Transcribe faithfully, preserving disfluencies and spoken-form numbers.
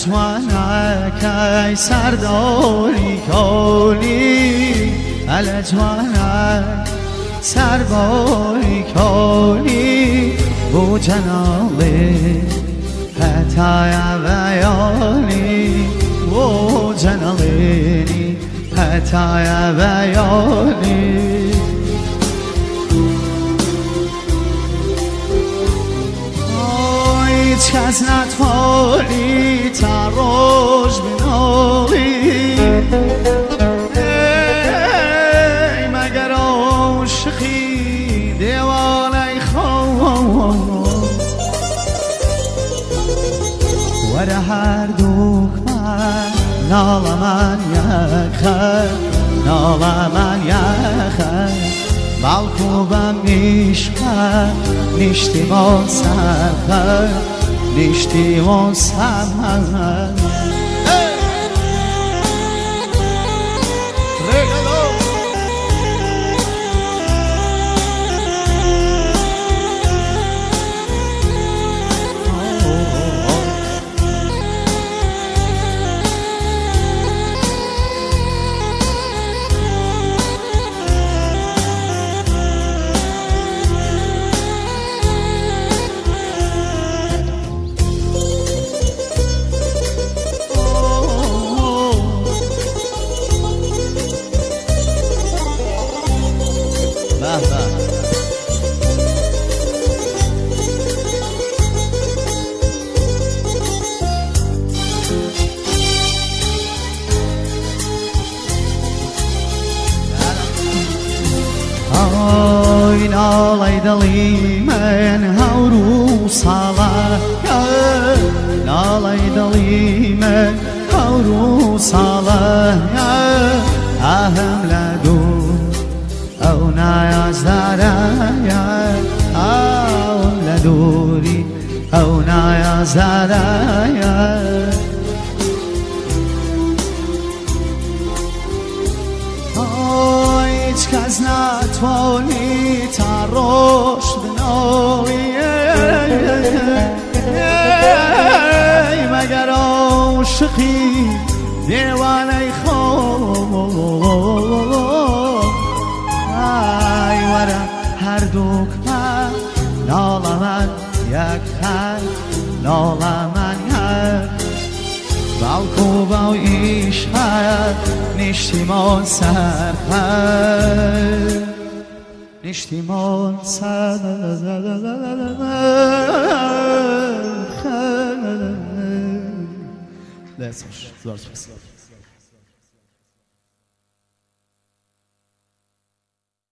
جوانک ای سرداری کنی ال جوانک سرباری کنی بو جنالی هتای بیانی بو جنالی هتای بیانی هیچ کس نتوانی تا روش بنالی ای مگر عاشقی دیوانه خواه ور هر دکمن ناله من یخه ناله من یخه بالکوبم نیشکه نیشتیمون سرخه نیشتیمون سرخه Oy nalay dalimen havru sala nalay dalimen havru sala ahem ladu او نایازداره او لدوری او نایازداره هیچ کس نتوانی تا روش بنالی مگر عاشقی دیوانه خواه ای ور هر دکمه ناله من یک خر ناله من یک بالکو با عشقت نیشتیمان سرخر نیشتیمان سرخر